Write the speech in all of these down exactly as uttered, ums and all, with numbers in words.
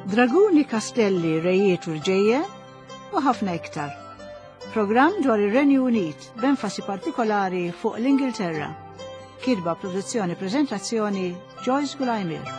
Draguni, kastelli, rejiet u rġejjen u ħafna iktar. Programm dwar ir-Renju Unit b'enfasi partikolari fuq l-Ingilterra. Kitba, produzzjoni, preżentazzjoni Joyce Gulajmir.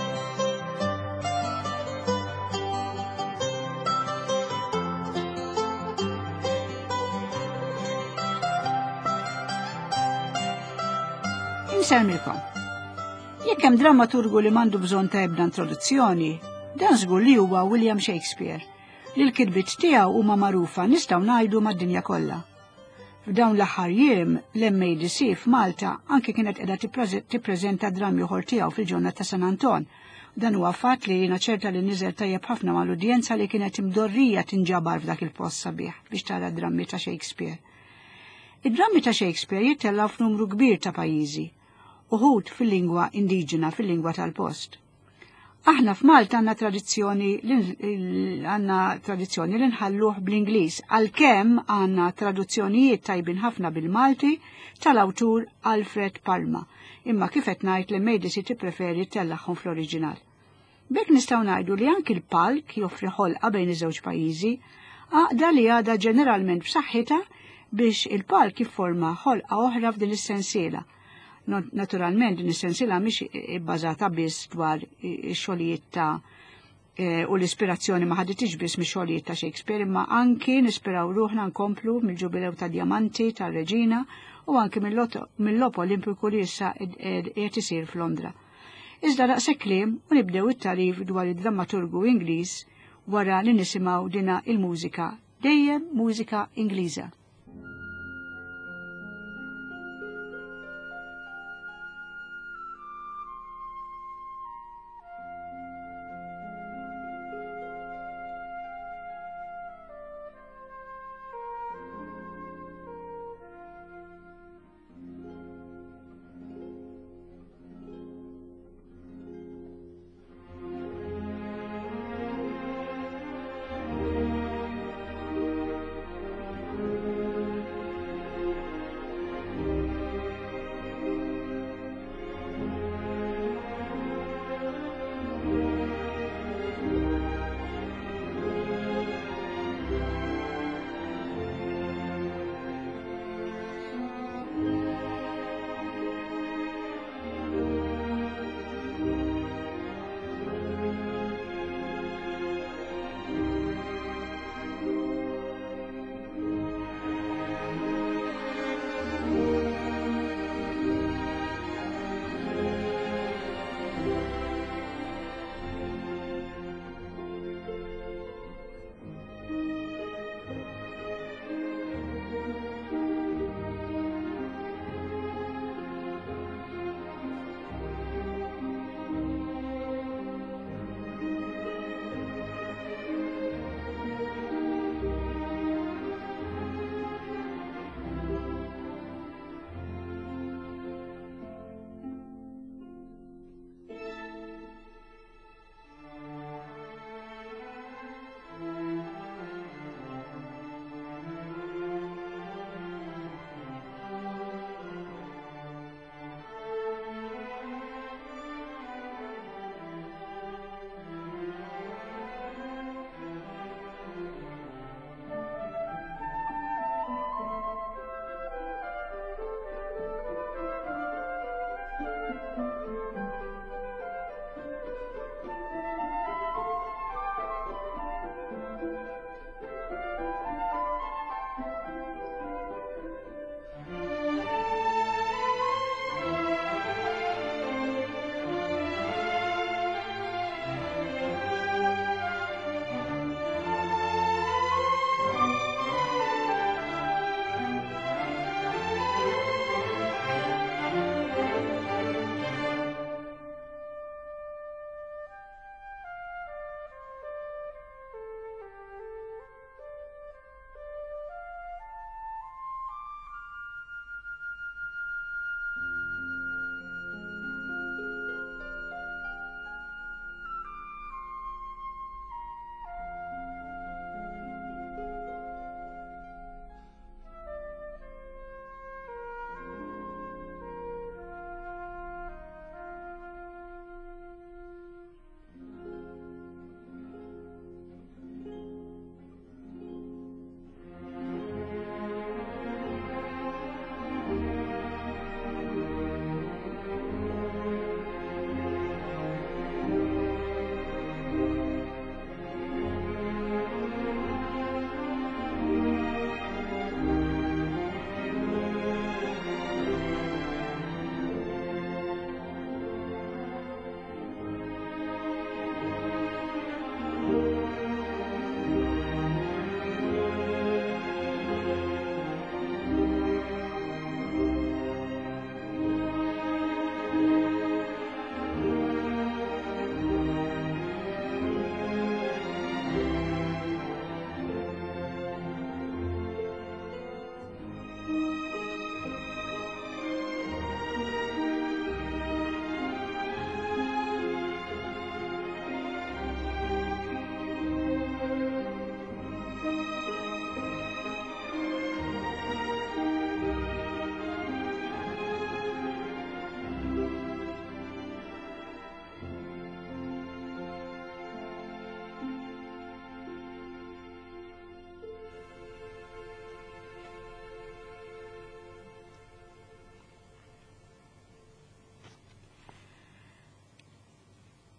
Inselmilkom. Jekk hemm drammaturgu li m'għandu bżonn ta' ebda introduzzjoni, dan żgur li huwa William Shakespeare, li l-kitbiet tiegħu huma magħrufa nistgħu ngħidu mad-dinja kollha. F'dawn l-aħħar jiem l-M A D C f'Malta anke kienet qiegħda tippreżenta drammi oħor tiegħu fil-ġurnata ta' San Anton. Dan huwa fatt li jiena ċerta li niżel tajjeb ħafna mal-udjenza li kienet imdorrija tinġabar f'dak il-post sabiħ biex tara drammi ta' Shakespeare. Id-drammi ta' Shakespeare jittellgħu f'numru kbir ta' pajjiżi, uħud fil-lingwa indiġena, fil-lingwa tal-post. Aħna f'Malta għandna tradizzjoni għandna tradizzjoni li nħalluh bl-Ingliż, għalkemm għandna traduzzjonijiet tajbin ħafna bil-Malti tal-awtur Alfred Palma, imma kif qed ngħid l-M A D C tippreferi tellaħħom fl-oriġinal. B'hekk nistgħu ngħidu li anki l-palk joffri ħolqa bejn iż-żewġ pajjiżi, għaqda li għadha ġeneralment b'saħħitha biex il-palk jifforma ħolqa oħra f'din is-sensiela. Naturalment din is-sensiela mhix ibbażata biss dwar ix-xogħlijiet ta' u l-ispirazzjoni ma ħaditix biss mix-xogħlijiet ta' Shakespeare, imma anki nispiraw ruħna nkomplu mill-ġubilew ta' Djamanti tar-Reġina u anki mill-logħob Olimpiku li issa qed isir f'Londra. Iżda daqshekk kliem u nibdew it-tarif dwar id-drammaturgu Ingliż wara li nisimgħu dina il-mużika, dejjem mużika Ingliża.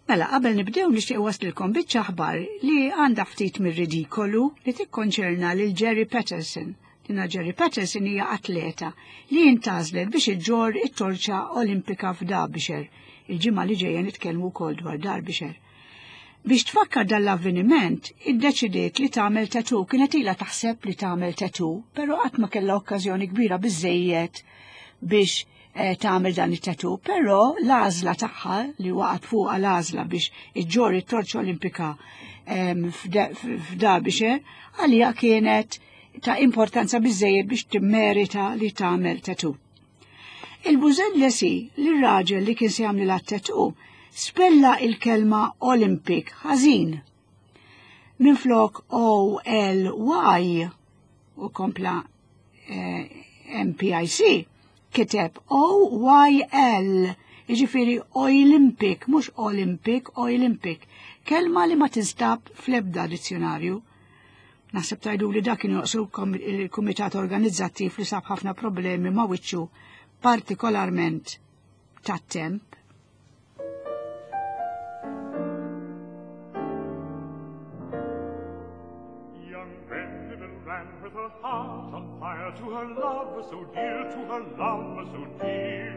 Mela, qabel nibdew nixtieq waslilkom biċċa aħbar li għandha ftit mir-ridikolu li tikkonċerna lil Jerry Patterson. Dina Jerry Patterson hija atleta li jintażlet biex iġġor it-torċa Olimpika f'Derbyshire. Il-ġimgħa li ġejja nitkellmu wkoll dwar Derbyshire. Biex tfakkar dan l-avveniment, iddeċidiet li tagħmel tattoo. Kienet ilha taħseb li tagħmel tattoo, però qatt ma kellha okkażjoni kbira biżejjed biex tagħmel dan it-tattoo, però l-għażla tagħha li waqgħet fuqha l-għażla biex iġġor it-torċa Olimpika f'Derbyshire għalija kienet ta' importanza biżejjed biex timmerita li tagħmel tattoo. Il-Bużellesi lir-raġel li kien se jagħmel tattoo spella il-kelma Olympic ħażin. Minflok O L Y u kompla M P I C kiteb O Y L, jiġifieri Olympic, mhux Olympic, Olympic, kelma li ma tinstab fl-ebda dizzjonarju. Naħseb tajdu li dak kienu joqsu il-Kumitat Organizzattiv li sab ħafna problemi ma' wiċċu partikolarment tat-temp. To her lover so dear, to her lover so dear.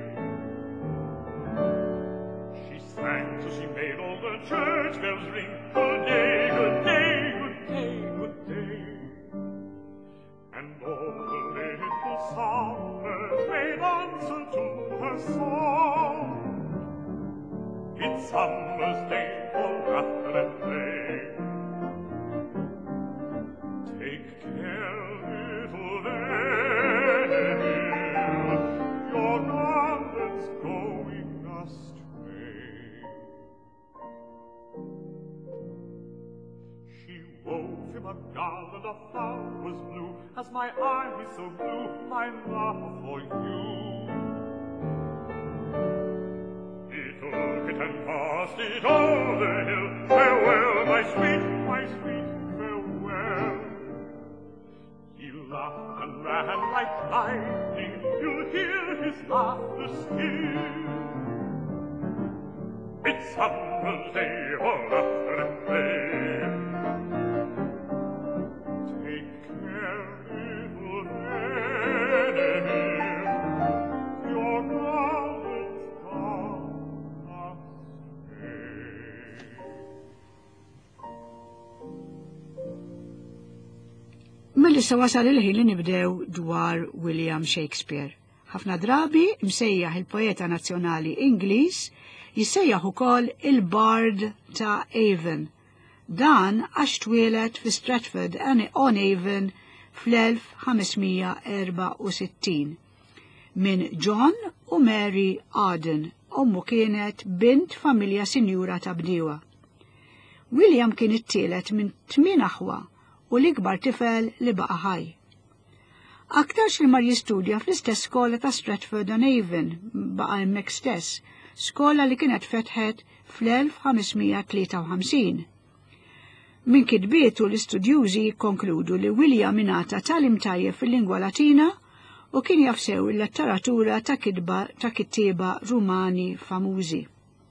She sang till she made all the church bells ring. Good day, good day, good day, good day. And all the little songbirds made answer to her song. It's summer's day for laughter and play. Take care, little Vanny, your garland's going astray. She wove him a garland of flowers blue, as my eyes so blue, my love for you. He took it and cast it over the hill. Farewell, my sweet, my sweet, farewell. He laughed and ran like lightning, you'll hear his laughter still. It's summer's day for laughter and play. Take care, little Vanny, your garland's gone astray. Mill-issa wasal il-ħin li nibdew dwar William Shakespeare. Ħafna drabi msejjaħ il-poeta nazzjonali Ingliż jissejjaħ ukoll il-Bard ta' Avon. Dan għax twieled fi Stratford-on-Avon fl-elf ħamesmija erba' u sittin minn John u Mary Arden, ommu kienet bint familja sinjura ta' bdiewa. William kien it-tielet minn tmien aħwa u l-ikbar tifel li baqa' ħaj. Aktarx li mar jistudja fl-istess skola ta' Stratford-on-Avon baqa' hemmhekk stess, skola li kienet fetħet fl-elf ħamesmija tlieta u ħamsin. Min kitbietu l-istudjużi jikkonkludu li William ingħata tagħlim tajjeb fil-lingwa Latina u kien jafsew il-letteratura ta' kitba ta' kittieba Rumani famużi.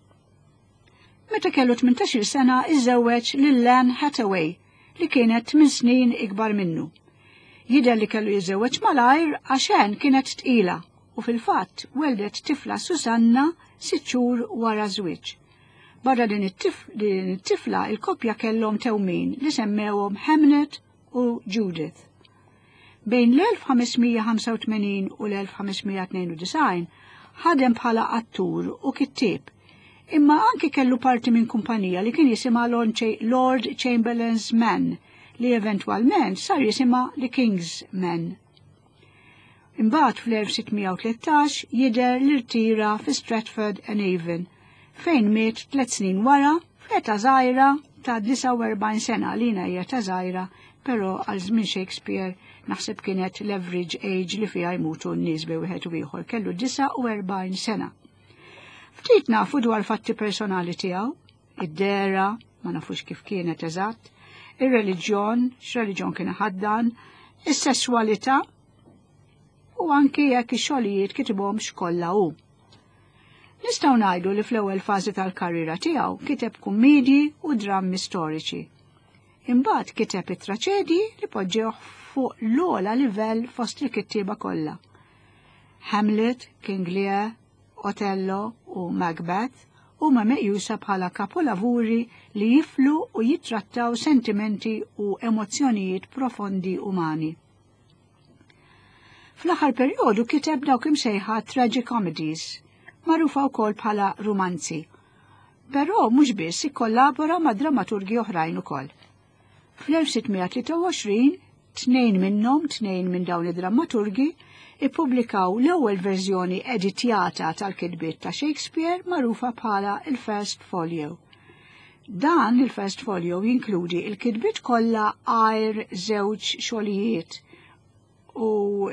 Meta kellu tmintax-il sena iżżewweġ lil Anne Hathaway li kienet minn snin ikbar minnu. Jidher li kellu jiżewweġ malajr għaxen kienet tqila u fil-fatt weldet tifla Susanna sitt xhur wara żwieġ. Barra din it-tifla il-koppja kellhom tewmin li semmewhom Hamnet u Judith. Bejn l-elf ħamesmija ħamsa u tmenin u l-elf ħamesmija tnejn u design ħadem bħala attur u kittieb, imma anki kellu parti minn kumpanija li kien jisimha Lord Chamberlain's Men, li eventwalment sar jisimha The King's Men. Imbagħad fl-elf sittmija u tlettax jidher li rtira fi Stratford-on-Avon, fejn miet tliet snin wara f'età żgħira ta' disa' u erbgħin sena li hija ta' żgħira, però għal żmien Shakespeare naħseb kienet l-average age li fiha jmutu n-nies bej wieħed u ieħor, kellu disa' u erbgħin sena. Ftit nafu dwar fatti personali tiegħu, id-dera, ma nafux kif kienet eżatt, ir-reliġjon, x'reliġjon kien ħaddan, is-sesswalità u anke jekk ix-xogħlijiet kitibhom x'kollha hu. Nistgħu ngħidu li fl-ewwel fażi tal-karriera tiegħu kiteb kummedji u drammi storiċi. Imbagħad kiteb it-traċedji li poġġewh fuq l-ogħla livell fost il-kittieba kollha. Hamlet, King Lear, Othello u Macbeth huma meqjusa bħala kapolavuri li jiflu u jittrattaw sentimenti u emozzjonijiet profondi umani. Fl-aħħar perjodu kiteb dawk imsejħa tragicomedies, magħrufa wkoll bħala romanzi, però mhux biss ikkollabora ma' drammaturgi oħrajn ukoll. fl-sittmija tnejn minnhom, tnejn minn dawn id-drammaturgi, ippubblikaw l-ewwel verżjoni editjata tal-kitbiet ta' Shakespeare magħrufa bħala il-First Folio. Dan il-First Folio jinkludi il-kitbiet kollha għajr żewġ xogħlijiet u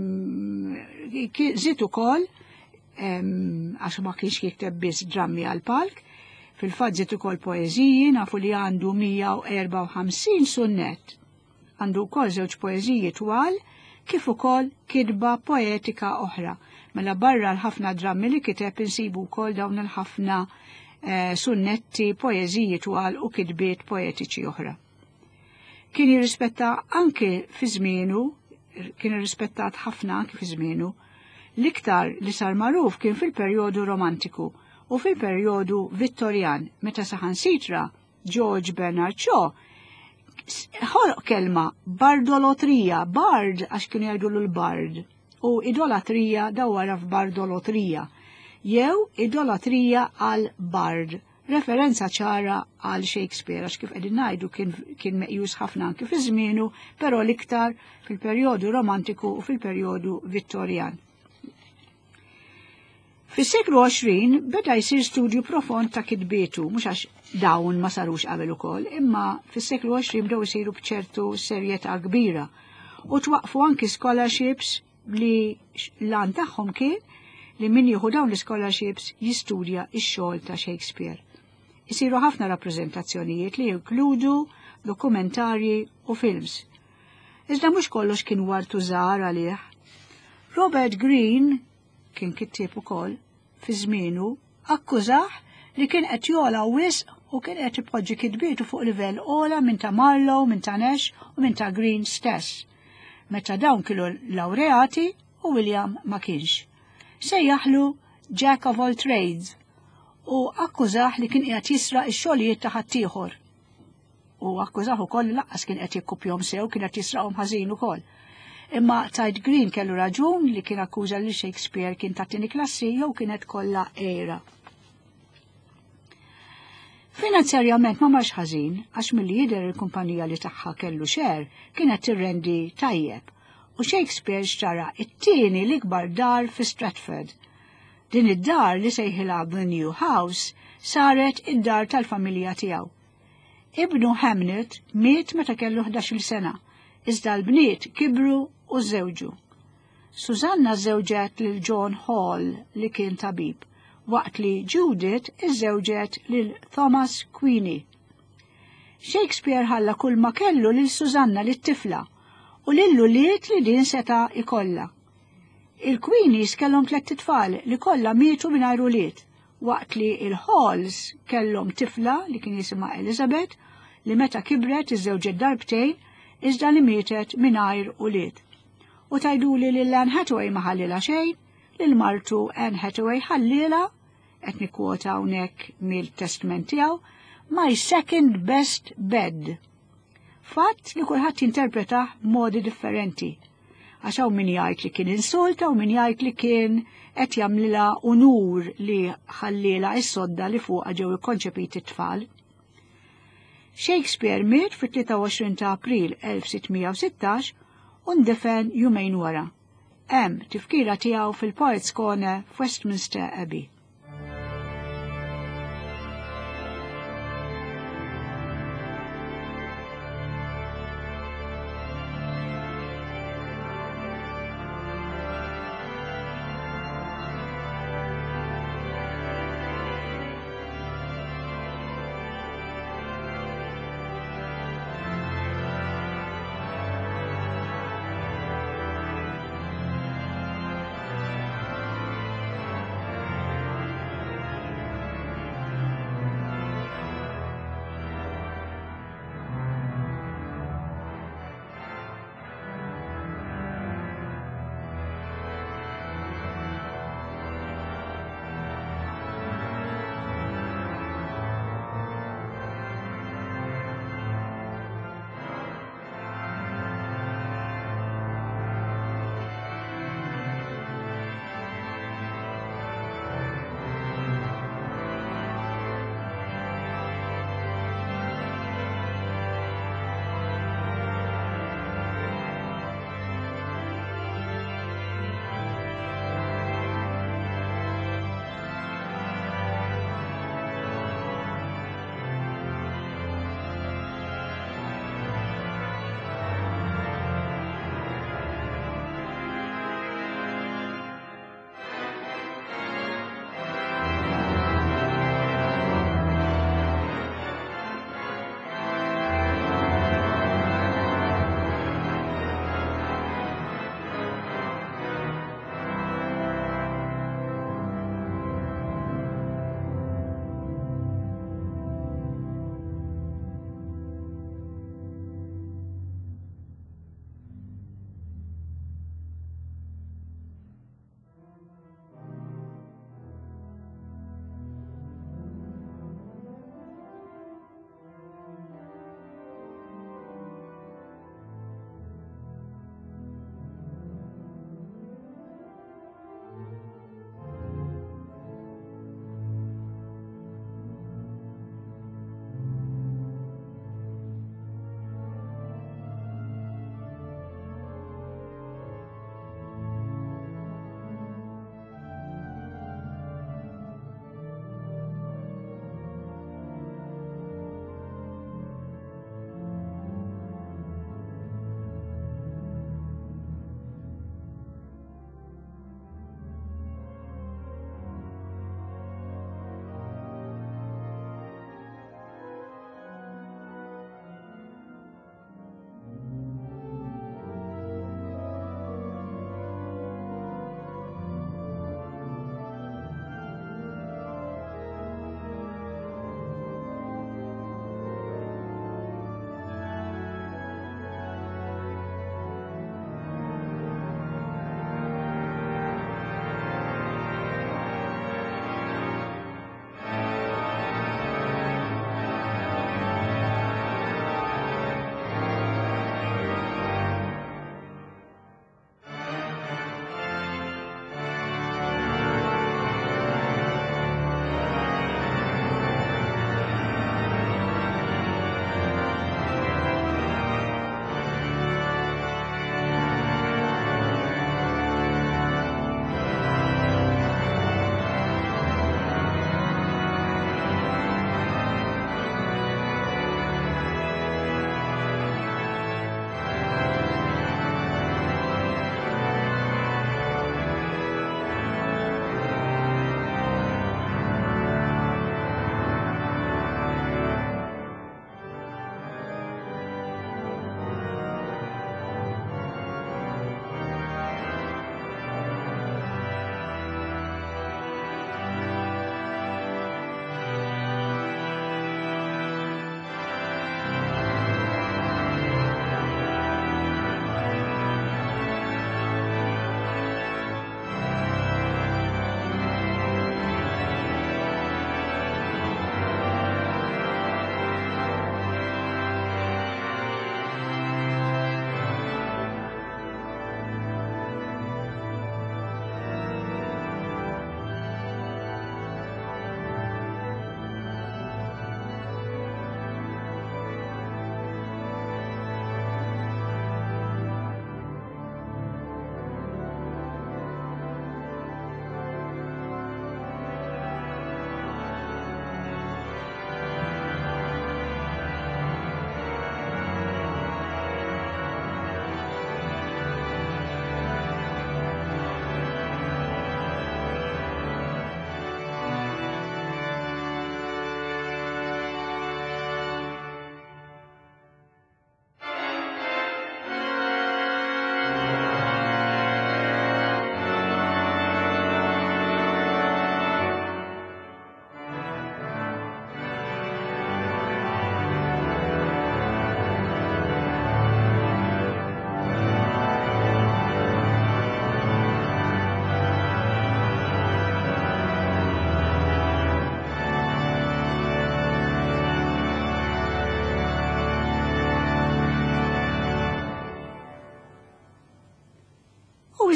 żied ukoll għax ma kienx jikteb biss drammi għall-palk, fil-fatt żied ukoll poeżiji, nafu li għandu mija u erba' u ħamsin sunnett. Għandu wkoll żewġ poeżiji twal kif ukoll kitba poetika oħra. Mela barra l-ħafna drammi li kiteb insibu wkoll dawn il-ħafna eh, sunnetti, poeżiji twal u kitbiet poetiċi oħra. Kien jirrispetta anke fi żmienu, kien irrispettat ħafna anke fi żmienu, l-iktar li sar magħruf kien fil-perjodu romantiku u fil-perjodu Vittorjan, meta saħansitra George Bernard Shaw ħoloq kelma bardolotrija, bard għax kienu jgħidulu l-bard, u idolatrija dawara f'bardolotrija, jew idolatrija għal bard, referenza ċara għal Shakespeare, għax kif qegħdin ngħidu kien, kien meqjus ħafna anke fi żmienu, però l-iktar fil-perjodu romantiku u fil-perjodu Vittorjan. Fis-seklu għoxrin beda jsir studju profond ta' kitbietu, mhux għax dawn ma sarux qabel ukoll, imma fis-seklu għoxrin bdew isiru b'ċertu serjetà kbira u twaqfu anki scholarships li lan tagħhom kien li min jieħu dawn l-scholarships jistudja x-xogħol ta' Shakespeare. Isiru ħafna rappreżentazzjonijiet li jinkludu dokumentarji u films. Iżda mhux kollox kien wartu żgħar għalih. Robert Greene kien kittieb ukoll fi żmienu akkużah li kien qed jola wisq u kien qed ipoġġi kitbietu fuq livell ola minn ta' Marlowe, minn ta' Nash u minn ta' Greene stess. Meta dawn kienu lawreati u William ma kienx. Sejjaħlu Jack of all trades u akkużah li kien qed jisraq ix-xogħlijiet ta' ħaddieħor. U akkużah ukoll laqqas kien qed jikkupjhom sew, kien qed jisraqhom ħażin ukoll. Imma Tide Green kellu raġun li kien akkuża li Shakespeare kien ta' tieni klassi jew kienet kollha era. Finanzjarjament ma marx ħażin għax milli jidher il-kumpanija li tagħha kellu xer kienet tirrendi tajjeb u Shakespeare xtara it-tieni l-ikbar dar fi Stratford. Din id-dar li sejħilha The New House saret id-dar tal-familja tiegħu. Ibnu Hamnet miet meta kellu ħdax-il sena, iżda l-bniet kibru u żewġu. Susanna żewġet lil John Hall li kien tabib, waqt li Judith iżżewġet lil Thomas Queenie. Shakespeare ħalla kull ma kellu lil Susanna lit tifla u lillu liet li din seta ikolla. Il-Queenies kellhom tliet tfal li kollha mietu mingħajr ulied, waqt li il-Halls kellhom tifla li kien jisimha Elizabeth li meta kibret iżżewġet darbtejn iżda li mietet mingħajr ulied. U tajduli li l-Anne Hathaway ma ħallila xejn, lil martu Anne Hathaway ħallila, qed nikkwota hawnhekk mill-testament tiegħu, my second best bed. Fatt li kulħadd jinterpretah b'modi differenti. Għax hawn min jgħid li kien insulta u min jgħid li kien qed jagħmlilha unur li ħallila s-sodda li fuqha ġew ikkonċepiti t-tfal. Shakespeare miet fit-tlieta u għoxrin ta' April elf sittmija u sittax u ndefen jumejn wara. Hemm tifkira tiegħu fil-Poets' Corner f'Westminster Abbey.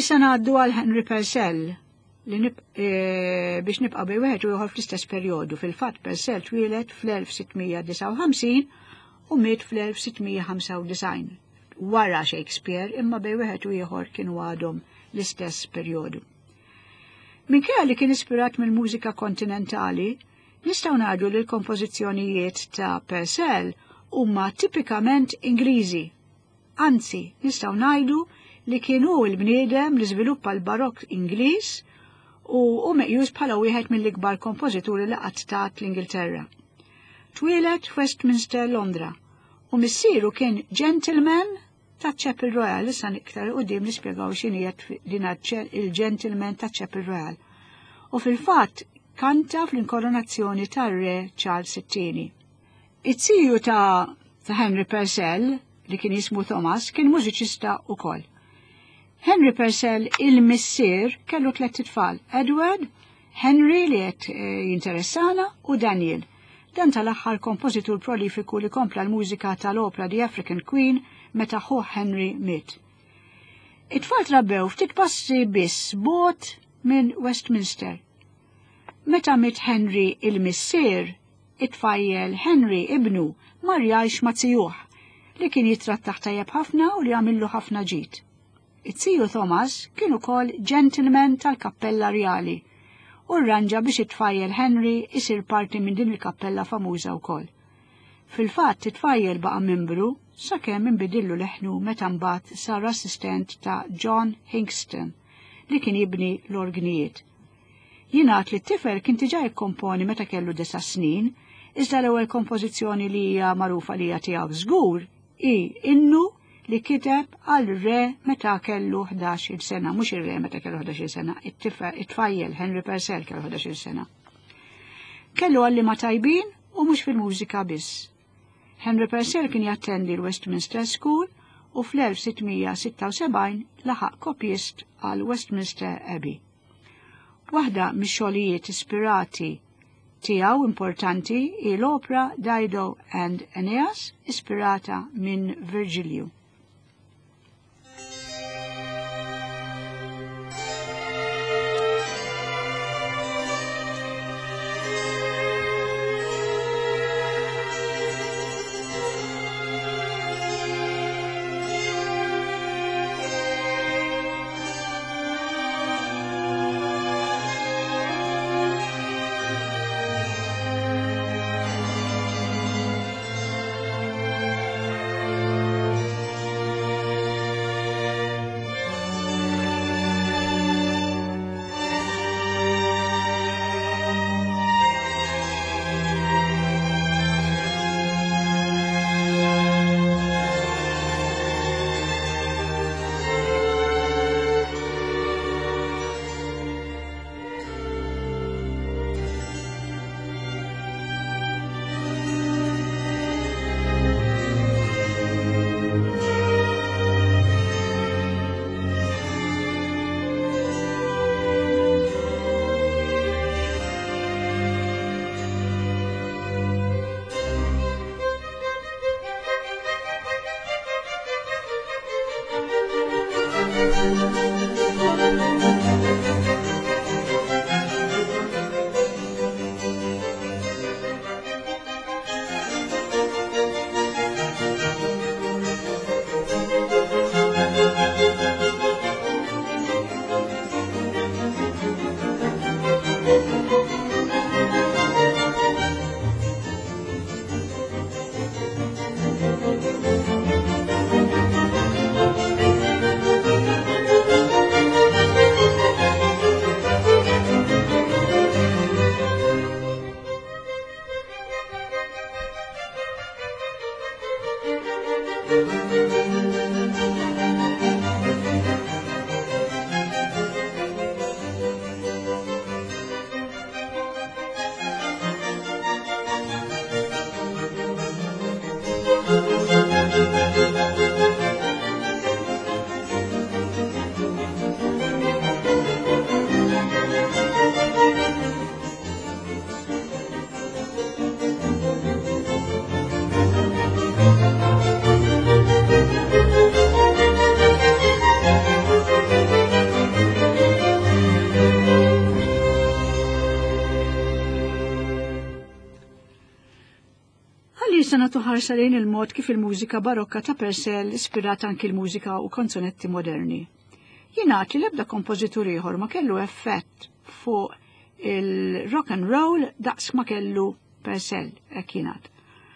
Issa ngħaddu għal Henry Purcell li nib, e, biex nibqa' bej wieħed u ieħor fl-istess perjodu. Fil-fatt Purcell twieled fl-elf sittmija disa' u ħamsin u miet fl-elf sittmija ħamsa u design. Wara Shakespeare imma bej wieħed u ieħor kienu għadhom l-istess perjodu. Minkejja li kien ispirat mill-mużika kontinentali, nistgħu ngħidu li l-kompożizzjonijiet ta' Purcell huma tipikament Ingliżi. Anzi, nistgħu ngħidu li kienu l-bniedem li żviluppa l-barokk Ingliż u u meqjus bħala wieħed mill-ikbar kompożituri li qatt tat l-Ingilterra. Twieled f'Westminster, Londra, u missieru kien gentleman ta' Chapel Royal. Issa iktar quddiem nispjegaw x'inhi din il-gentleman ta' Chapel Royal. U fil-fatt kanta fl-inkoronazzjoni tar-re Charles it-Tieni. It-siju ta' ta' Henry Purcell li kien jismu Thomas kien mużiċista wkoll. Henry Purcell il-missier kellu tliet tfal, Edward, Henry li qed jinteressana u Daniel. Dan tal-aħħar kompożitur prolifiku li kompla l-mużika tal-opera The African Queen meta ħuh Henry miet. It-tfal trabbew ftit passi biss bot minn Westminster. Meta miet Henry il-missier, it-tfajjel Henry ibnu ma rjajx ma' tzijuh li kien jitrattaħ tajjeb ħafna u li għamillu ħafna ġid. It-siju Thomas kien ukoll gentleman tal-Kappella Rjali u rranġa biex it-tfajjel Henry isir parti minn din il-kappella famuża wkoll. Fil-fatt it-tfajjel baqa' membru sakemm inbidillu leħnu meta mbagħad sar assistent ta' John Hingston li kien jibni l-orgnijiet. Jingħad li t-tifel kien diġà jikkomponi meta kellu disa' snin, iżda l-ewwel kompożizzjoni li hija magħrufa li hija tiegħu żgur hi innu li kiteb għal re meta kellu ħdax-il sena, mhux ir-re meta kellu ħdax-il sena, it-tfajjel Henry Purcell kellu ħdax-il sena. Kellu għallima tajbin u mhux fil-mużika biss. Henry Purcell kien jattendi l-Westminster School u fl-elf sittmija sitta u sebgħin laħaq kopjist għal Westminster Abbey. Waħda mix-xogħlijiet ispirati tiegħu importanti hi l-opera Dido and Aeneas, ispirata minn Virgilio. Issa nagħtu ħarsa lejn il-mod kif il-mużika barokka ta' Purcell ispirat anki l-mużika u konsonetti moderni. Jingħad li l-ebda kompożitur ieħor ma kellu effett fuq il-rock and roll daqs ma kellu Purcell, hekk jingħad.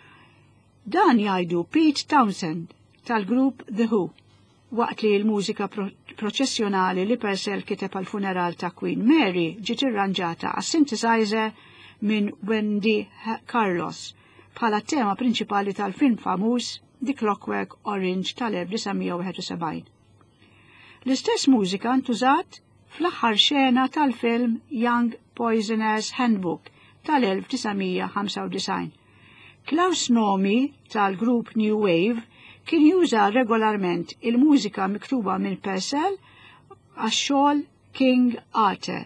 Dan jgħidu Pete Townshend tal-grupp The Who, waqt li l-mużika pro proċessjonali li Purcell kiteb għal funeral ta' Queen Mary ġiet irranġata għas synthesizer minn Wendy Carlos bħala tema prinċipali tal-film famuż The Clockwork Orange tal-elf tisa' wieħed u sebgħin. L-istess mużika ntużat fl-aħħar xena tal-film Young Poisoner's Handbook tal-elf tisa' ħamsa u disgħin. Klaus Nomi tal-grupp New Wave kien juża regolarment il-mużika miktuba minn Purcell għax-xogħol King Arthur.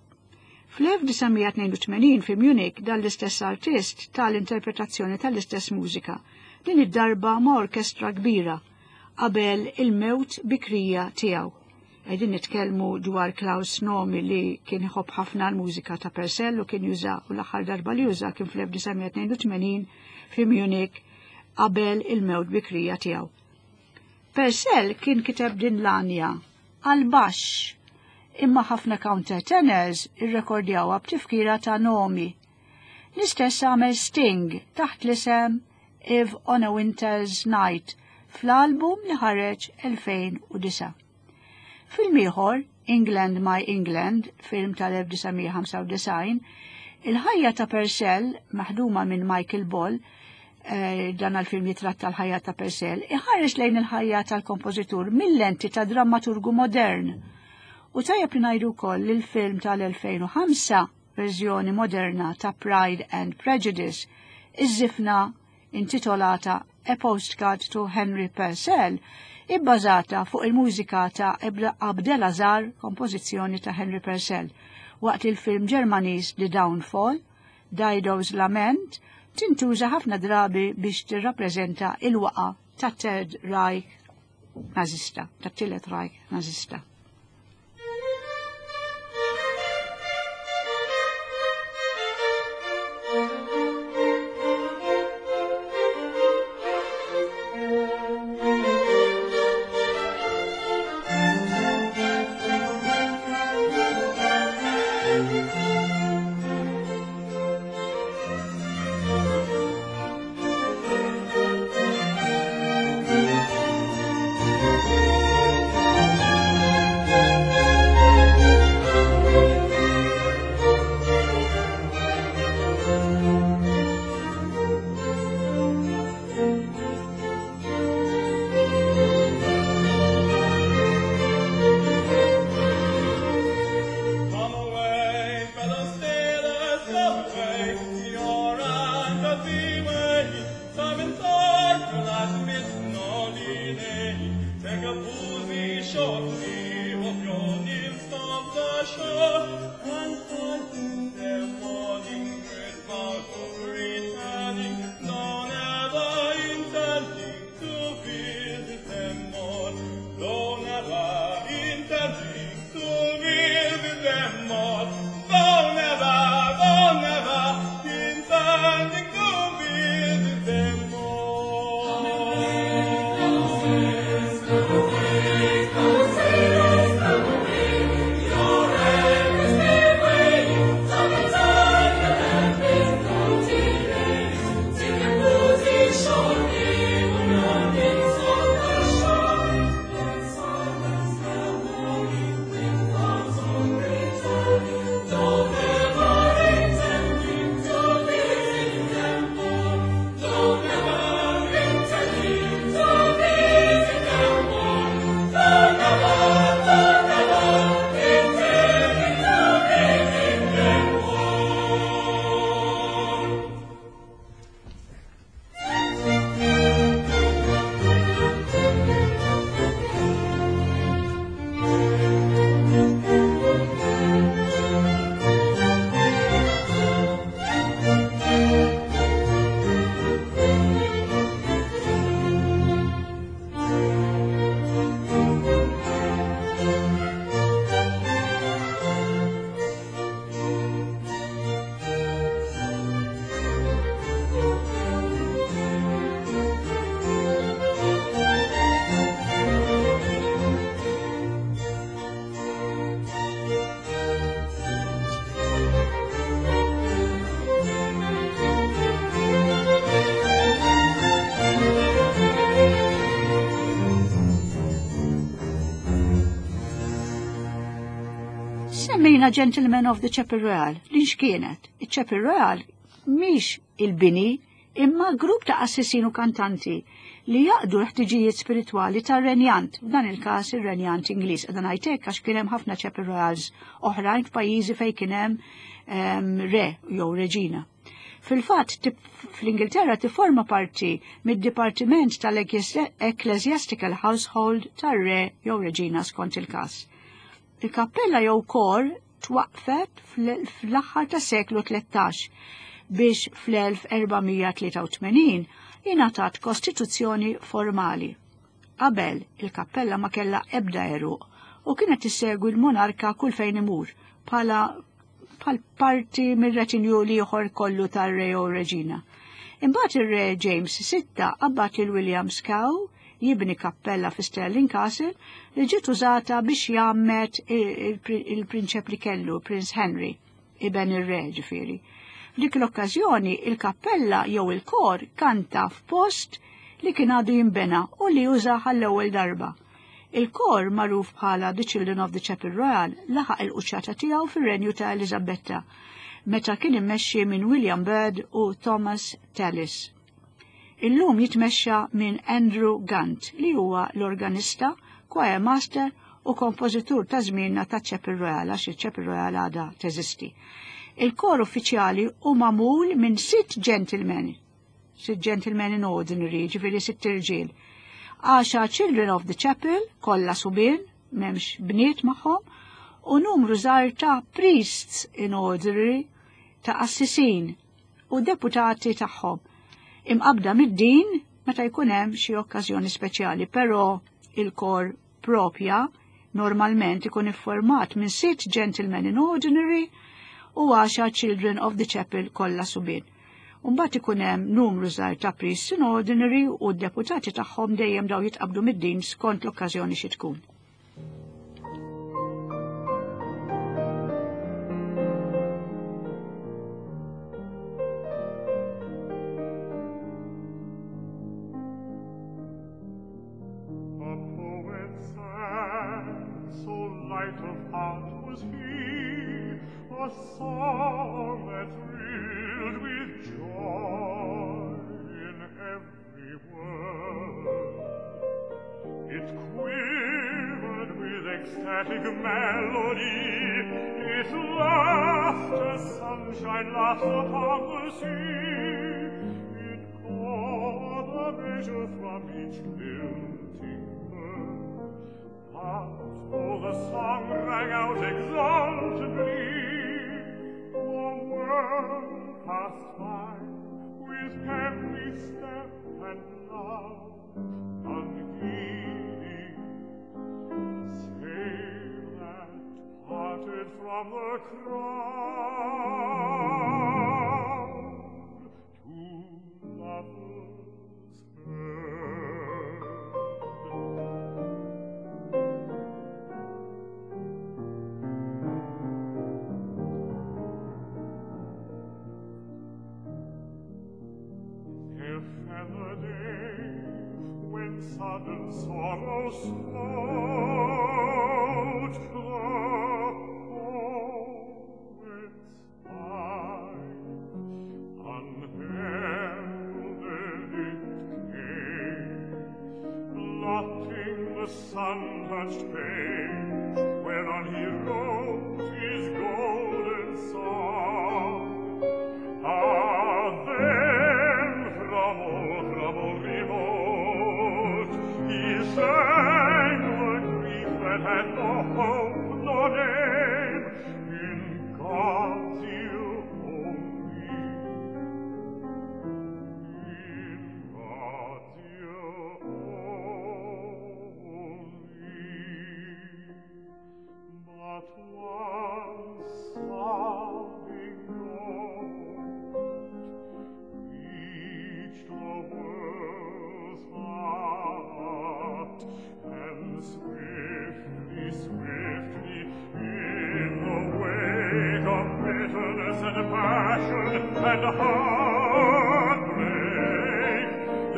Fl-elf tisa' tnejn u tmenin fi Munich dan l-istess artist tal-interpretazzjoni tal-istess mużika, din id-darba ma' orkestra kbira qabel il-mewt bikrija tiegħu. Qegħdin nitkellmu dwar Klaus Nomi li kien iħobb ħafna l-mużika ta' Purcell u kien juża u l-aħħar darba li juża kien fl-elf tisa' tnejn u tmenin fi Munich qabel il-mewt bikrija tiegħu. Purcell kien kiteb din l-anja għal baxx, imma ħafna countertenors irrekordjawha b'tifkira ta' Nomi. L-istess għamel Sting taħt l-isem If on a Winter's Night fl-album li ħareġ elfejn u disa'. Film ieħor, England My England, film tal-elf tisa' ħamsa u disgħin, il-ħajja ta' Purcell maħduma minn Michael Ball, eh, dan għal-film jitratta l-ħajja ta' Purcell, iħareġ lejn il-ħajja tal-kompożitur mill-lenti ta' drammaturgu modern. U tajjeb li ngħidu wkoll li l-film tal-elfejn u ħamsa, verżjoni moderna ta' Pride and Prejudice, iż-żifna intitolata A Postcard to Henry Purcell, ibbażata fuq il-mużika ta' Abdelazar, kompożizzjoni ta' Henry Purcell, waqt il-film Ġermaniż The Downfall, Dido's Lament, tintuża ħafna drabi biex tirrappreżenta il-waqa tat-Third Reich Nazista, tat-Tielet Reich Nazista. Your Semmejna Gentlemen of the Chapel Royal, li x'kienet. Il-Chapel Royal mhix il-bini imma grupp ta' assessinu kantanti li jaqdu l-ħtiġijiet spiritwali ta' renjant, f'dan il-każ ir-renjant Ingliż. Qed ngħidlek għax kien hemm ħafna Chapel Royals oħrajn f'pajjiżi fejn kien hemm um, re jew reġina. Fil-fatt fl-Ingilterra tifforma parti mid-Dipartiment tal-Ecclesiastical Household tar-re jew reġina skont il-każ. Il-kappella jew kor twaqfet fl-aħħar tas seklu tlettax biex fl-elf erba'mija tlieta u tmenin ingħatat kostituzzjoni formali. Qabel il-kappella ma kellha ebda eruq u kienet issegwi l-monarka kull fejn imur bħala bħal parti mir-retinju li ieħor kollu tar-re u reġina. Imbagħad ir-re James sitta qabbad lil William Scaw jibni kappella fi Stirling Castle li ġiet użata biex jammet il-prinċep li kellu, Prince Henry, iben ir-re ġifieri. F'dik l-okkażjoni il-kappella jew il-kor kanta f'post li kien għadu jinbena u li uża għall-ewwel darba. Il-kor magħruf bħala The Children of the Chapel Royal laħaq il-quċċata tiegħu fir-renju ta' Elizabetta meta kien immexxi minn William Byrd u Thomas Tallis. Illum jitmexxa minn Andrew Gant li huwa l-organista, choir master u kompożitur ta' żmienna ta' Chapel Royal għax il-Chapel Royal għadha teżisti. Il-kor uffiċjali u magħmul minn sitt gentlemen, sitt gentlemen in ordinary, ġifieri sitt irġiel. Għaxa Children of the Chapel, kollha subien, m'hemmx bniet magħhom, u numru żgħar ta' priests in ordinary, ta' assisin u deputati tagħhom. Imqabda mid-din meta jkun hemm xi okkażjoni speċjali, però il-kor propja normalment ikun ifformat minn sitt gentlemen in ordinary u għaxa Children of the Chapel kollha subien. Mbagħad ikun hemm numru żgħar ta' priests in ordinary u d-deputati tagħhom dejjem daw jitqabdu mid-din skont l-okkażjoni xi tkun. A song that thrilled with joy in every word. It quivered with ecstatic melody. It laughed as sunshine laughs upon the sea. It caught a measure from each lilting bird. But though the song rang out exultantly, passed by with every step and love unheeding, sail that parted from the crowd to lovers heard. Sudden sorrow smote the poet's life. Unheralded it came, blotting the sun-touched page whereon he wrote his golden song. Ah, then from all trouble remote he sang the grief that had no hope, no name, in God's ear only, in God's ear only. But one sobbing note reached the world's heart, and swiftly, swiftly, in the wake of bitterness and passion and heartbreak,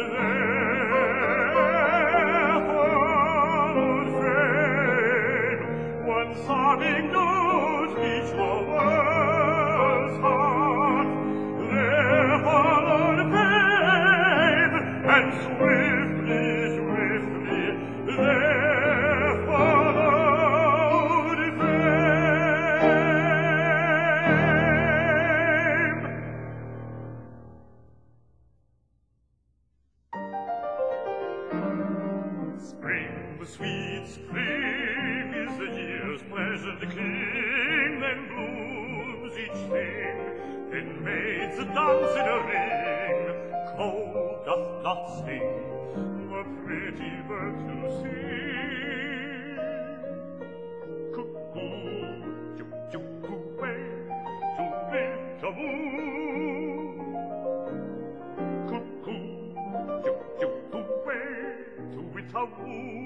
there followed fame. One sobbing note teach the world's heart their hallowed fame, and swiftly, swiftly there followed fame. Spring, the sweet spring, is the year's pleasant king. Then blooms each thing, then maids dance in a ring. Cold doth not sting the pretty bird to sing. Cuckoo, juk juk coo-way, to bit-a-boo. Cuckoo, juk juk coo-way, to bit-a-boo.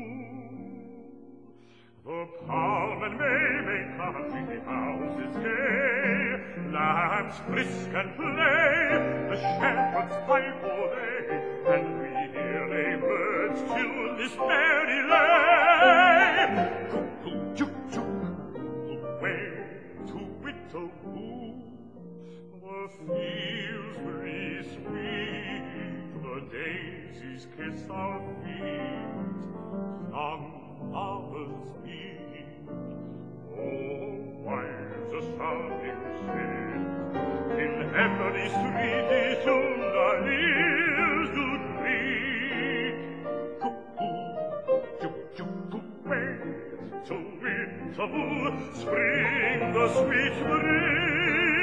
The palm and may make country houses gay, lambs frisk and play, the shepherds pipe all day, and we hear a bird's tune this merry lay. Cuckoo, juk juk, away to whittle-woo. The fields breathe sweet, the daisies kiss our feet, young lovers meet. Oh, wives a sounding sing, in every street each other ears do greet. Cuckoo, juk juk coo-way, to whittle-woo, spring, the sweet spring.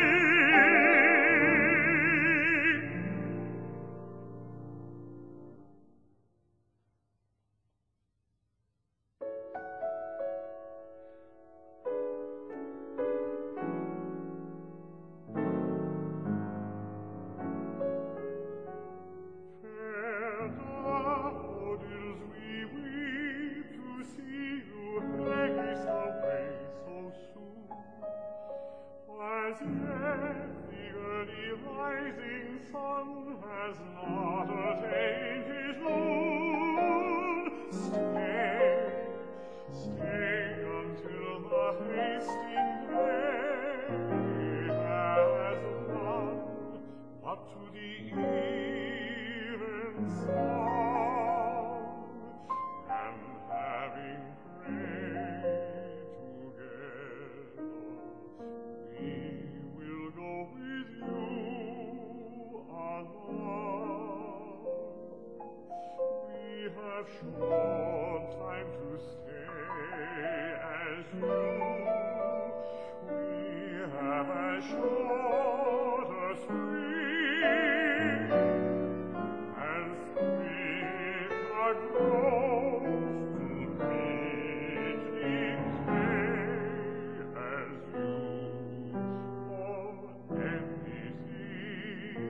Short time to stay as you, we have as short a spring, and spring our grows to meet decay as you for anything.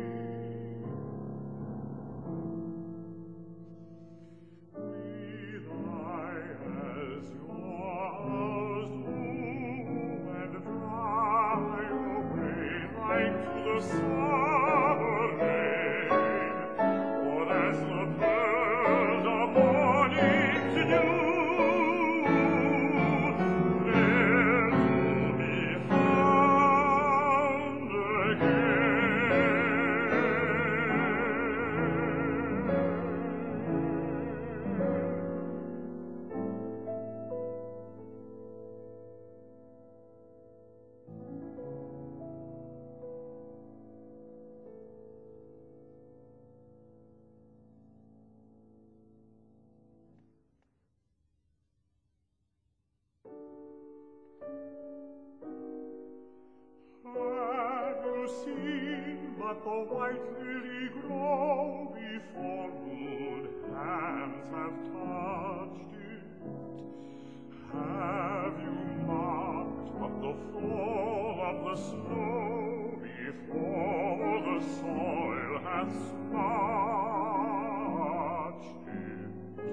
But the white lily grow before good hands have touched it. Have you marked but the fall of the snow before the soil hath sparched it?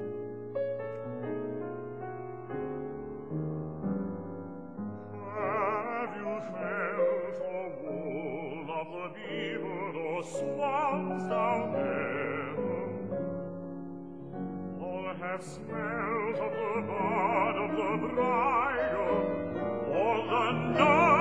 Have you felt the wool of the beaver or swans down there, or have smelt of the bud of the bridal, or the nut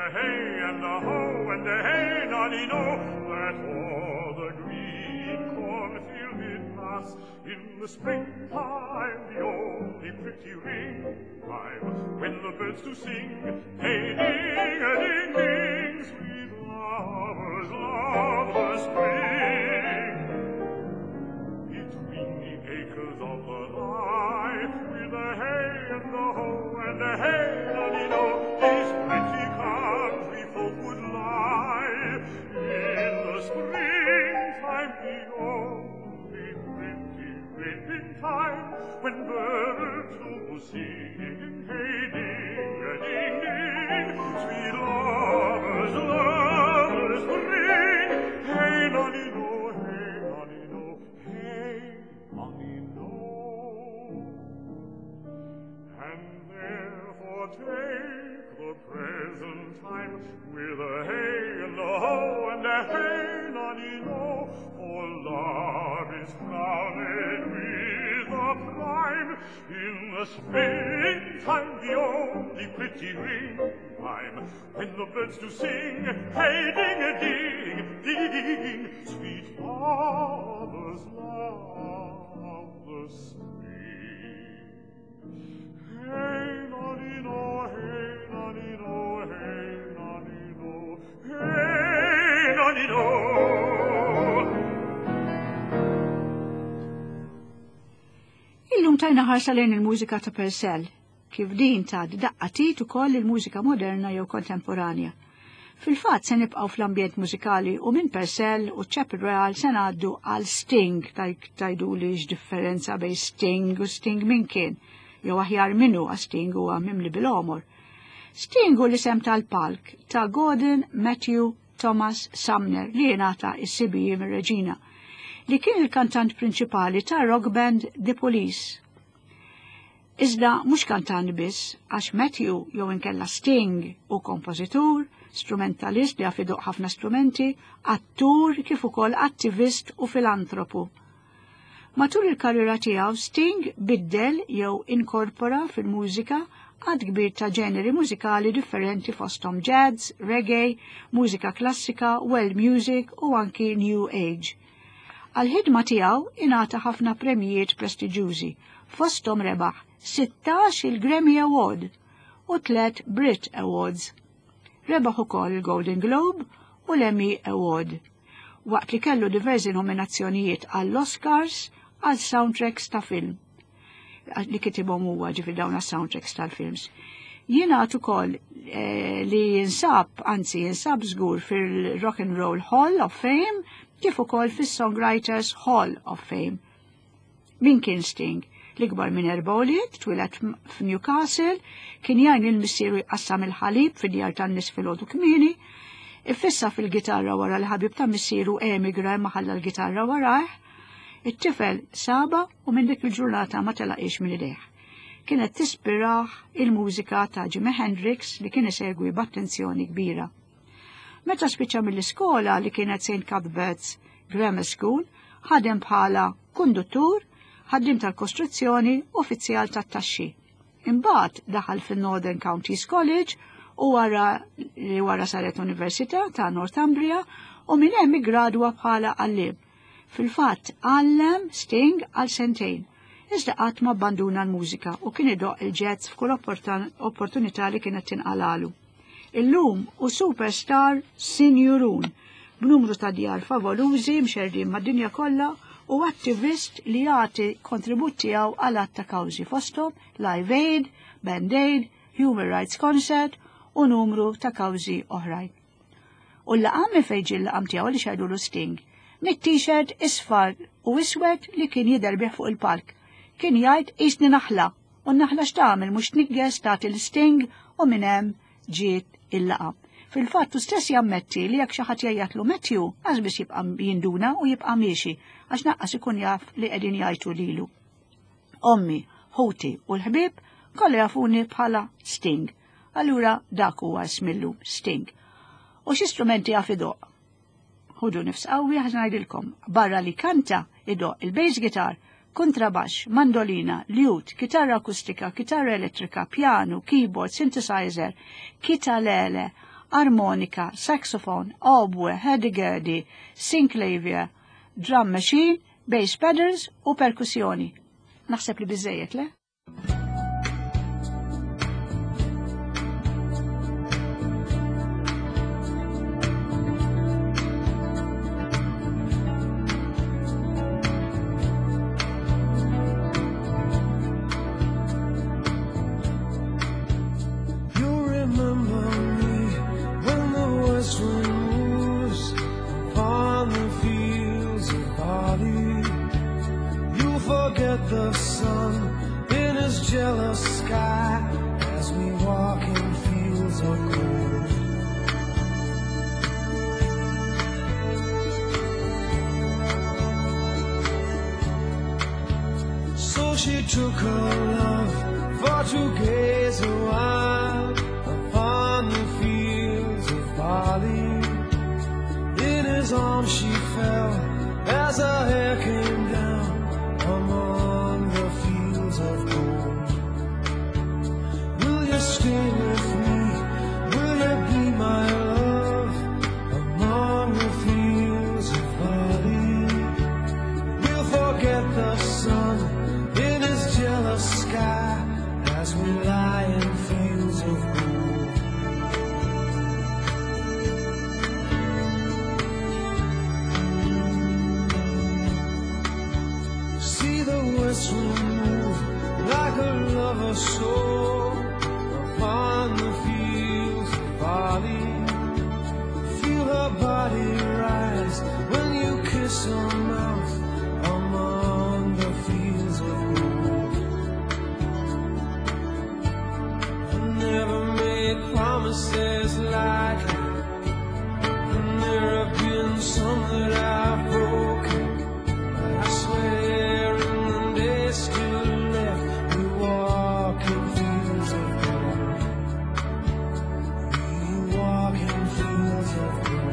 hey and the ho and the hey noddy no, that all the green cornfield pass in the springtime, the only pretty ring time when the birds do sing, hey ding a ding ding, sweet lovers love the spring. Between the acres of the life, with the hay and the ho and the hey noddy no, these pretty country folk would lie. In the springtime, the only pretty winning time, when birds do sing, hey ding a ding ding, sweet lovers love the spring, hey noddy no, hey noddy no, hey noddy no. And therefore take the present time with a hey and a ho and a hey noddy no, for love is crowded with the prime. In the springtime, the only pretty ring time, when the birds do sing, hey ding a ding ding, sweet lovers love the spring. Hey noddy no, hey noddy no, hey noddy no, hey noddy no. Illum tajna ħarsa lejn il-mużika ta' Purcell, kif din ta' daqqatit ukoll il-mużika moderna jew kontemporanja. Fil-fatt se nibqgħu fl-ambjent mużikali u minn Purcell u Chapel Royal se ngħaddu għal Sting, tajduli x'differenza bejn Sting u Sting min kien, jew aħjar minnu għas Sting huwa mimli bil-omor. Sting hu l-isem tal-palk ta' Gordon Matthew Thomas Sumner li jingħata s-sibiji mir-Reġina, li kien il-kantant prinċipali ta' rock band The Police. Iżda mhux kantant biss, għax Matthew jew inkella Sting u kompożitur, strumentalist li għafiduq ħafna strumenti, attur kif ukoll attivist u filantropu. Matul il-karriera tiegħu Sting biddel jew inkorpora fil-mużika għad kbir ta' ġeneri mużikali differenti fosthom jazz, reggae, mużika klassika, world music u anki new age. Għal-ħidma tiegħu ingħata ħafna premijiet prestiġjużi, fosthom rebaħ sittax il-Grammy Award u tliet Brit Awards. Rebaħ ukoll il-Golden Globe u l-Emmy Award, waqt li kellu diversi nominazzjonijiet għall-Oscars għal soundtracks ta' film li kitibhom huwa ġifi dawn soundtracks tal-films. Jingħat ukoll eh, li jinsab, anzi jinsab żgur fil-Rock and Roll Hall of Fame kif ukoll fis-Songwriters Hall of Fame. Min kien Sting? L-ikbar minn erboliet, twilet f'Newcastle, kien jgħin il-missieru jqassam il-ħalib fid-djar tan-nies fil-għodu kmieni, ifissa fil-gitarra wara l-ħabib ta' missieru emigra maħalla l-gitarra warajh, it-tifel saba u minn dik il-ġurnata ma telaqix minn idejh. Kienet tispiraħ il-mużika ta' Jimi Hendrix li kien isegwi b'attenzjoni kbira. Meta spiċċa mill-iskola li kienet Saint Cuthbert's Grammar School, ħadem bħala konduttur, ħaddim tal-kostruzzjoni, uffiċjal tat-taxxi. Imbagħad daħal fin-Northern Counties College u wara li wara saret Università ta' Northumbria u minn hemm igradwa bħala għalliem. Fil-fatt għallem Sting għal sentejn. Iżda qatt ma abbanduna l-mużika u kien idoq il-jazz f'kull opportunità li kienet tinqalalu. Illum u superstar sinjurun b'numru ta' djar favolużi mxerrin mad-dinja kollha u attivist li jagħti kontribut tiegħu għal att ta' kawżi fosthom Live Aid, Band Aid, Human Rights Concert u numru ta' kawżi oħrajn. U l-laqam fejn ġie l-laqam tiegħu li xejdulu Sting, mit-t-shirt isfar u iswed li kien jidher bih fuq il-palk. Kien jgħid qisni naħla u n-naħla x'tagħmel mhux tniggess tagħti l-Sting u minn hemm ġiet il-laqam. Fil-fattu stess jammetti li jekk xi ħadd jgħidlu Matthew għaż biex jibqa' jinduna u jibqa' miexi għax naqqas ikun jaf li qegħdin jgħidu lilu. Ommi, ħuti u l-ħbieb kollha jafuni bħala Sting. Allura dak huwa smillu Sting. U x'istrumenti jaf idoq? Ħudu nifs qawwi ħaġ ngħidilkom. Barra li kanta idoq il-bass guitar, kontrabass, mandolina, liut, kitarra akustika, kitarra elettrika, piano, keyboard, synthesizer, kitalele, armonika, saxophone, oboe, hurdy-gurdy, synclavier, drum machine, bass pedals u perkussjoni. Naħseb li biżejjed, le? The sun in his jealous sky as we walk in fields of gold. So she took her love for to gaze a while upon the fields of barley. In his arms she fell as her hair came down among the fields of gold. Will you stay with me? Will you be my love among the fields of barley? We'll forget the sun in his jealous sky as we lie in fields of gold. See the west wind move like a lover's soul upon the fields of barley. Feel her body rise when you kiss her mouth among the fields of gold. I never made promises like that, and there have been some that I've broken. I swear in the days still left, we walk in fields of gold. We walk in fields of gold.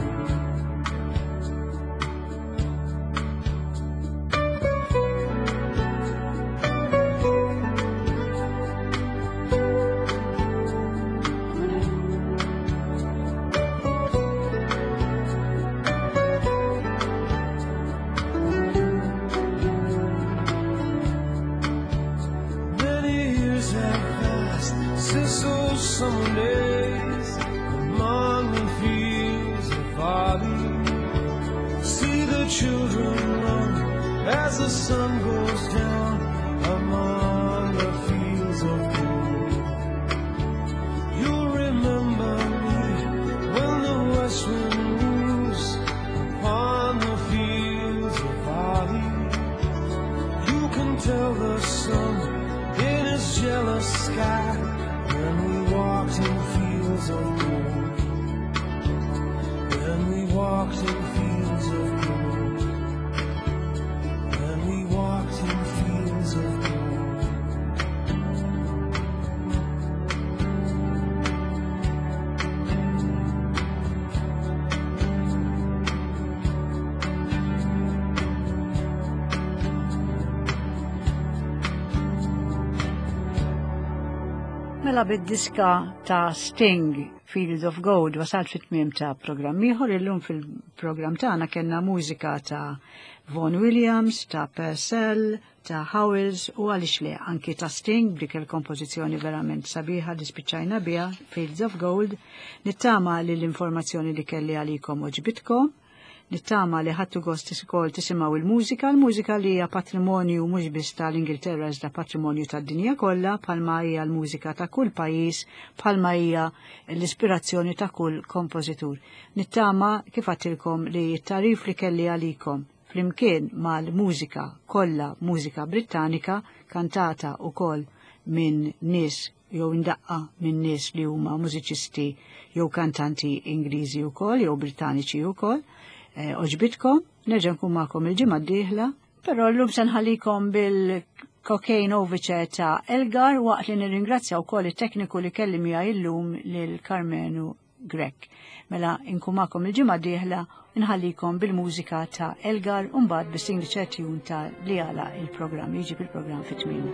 Since those summer days among the fields of barley, see the children run as the sun goes down among the fields of gold. You'll remember me when the west wind moves upon the fields of barley. You can tell the sun in his jealous sky when we walked in fields of gold. When we walked in fields of gold. When we walked in fields of gold. Mela bid-diska ta' Sting, Fields of Gold, wasalt fit-tmiem ta' programm ieħor. Illum fil-programm tagħna kellna mużika ta' Vaughan Williams, ta' Purcell, ta' Howells u għaliex le anki ta' Sting b'dik il-kompożizzjoni verament sabiħa li spiċċajna biha, Fields of Gold. Nittama li l-informazzjoni li kelli għalikom oġbitkom. Nittama li ħattu gost iskol tisimaw il-mużika, l-mużika li hija patrimonju mhux biss tal-Ingilterra iżda patrimonju tad-dinja kollha, bħalma hija l-mużika ta' kull pajjiż, bħalma hija l-ispirazzjoni ta' kull kompożitur. Nittama kif għattilkom li t-tarif li kelli għalikom flimkien mal-mużika kollha mużika Brittanika kantata wkoll minn nies jew indaqqa minn nies li huma mużiċisti jew kantanti Ingliżi wkoll jew Brittaniċi wkoll. Oġbitkom, nerġa' nkun magħkom il-ġimgħa d-dieħla, però llum se nħallikom bil-Cocaine Overture ta' Elgar waqt li nirringrazzja wkoll it-tekniku li kelli miegħi llum lil Carmenu Grek. Mela nkun magħkom il-ġimgħa d-dieħla nħallikom bil-mużika ta' Elgar u mbagħad bis-signature tune ta' li għala il-programm jiġi bil-programm fit-tmiem.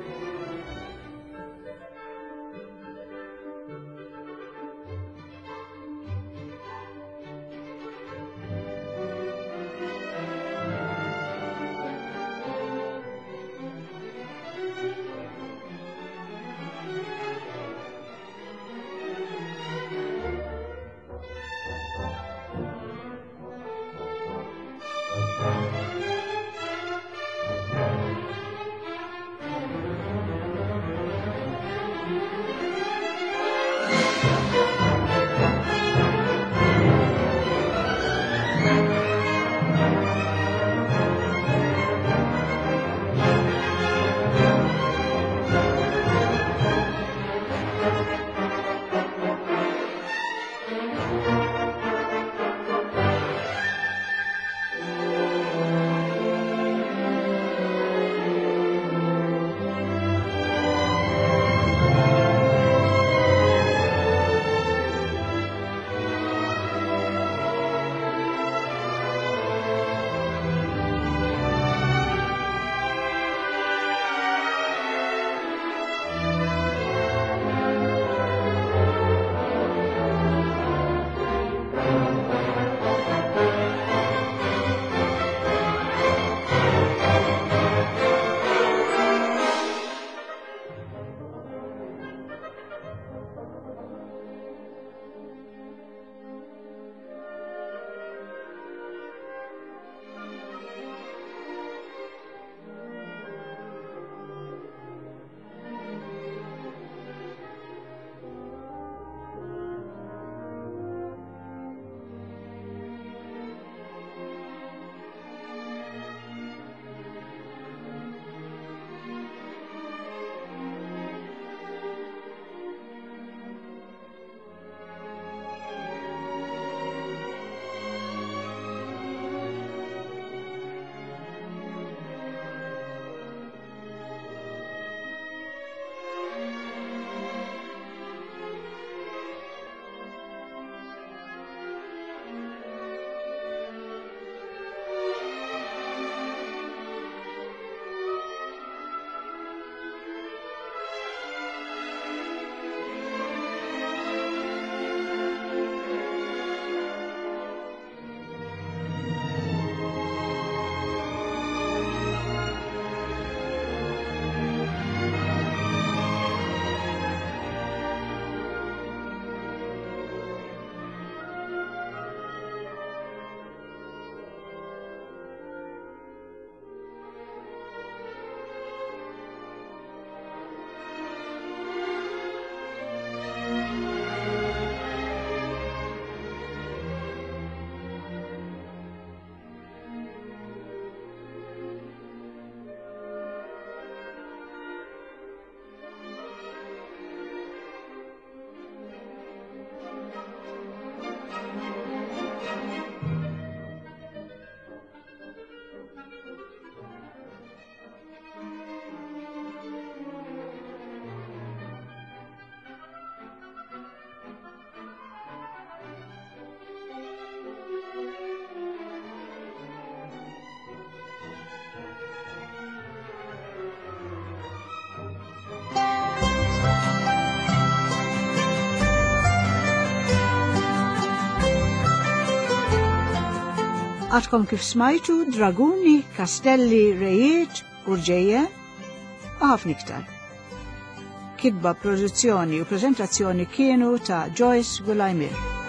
Għadkom kif smajtu draguni, kastelli, rejiet, urġejje, u ħafna iktar. Kitba, produzzjoni u prezentazzjoni kienu ta' Joyce Gulajmir.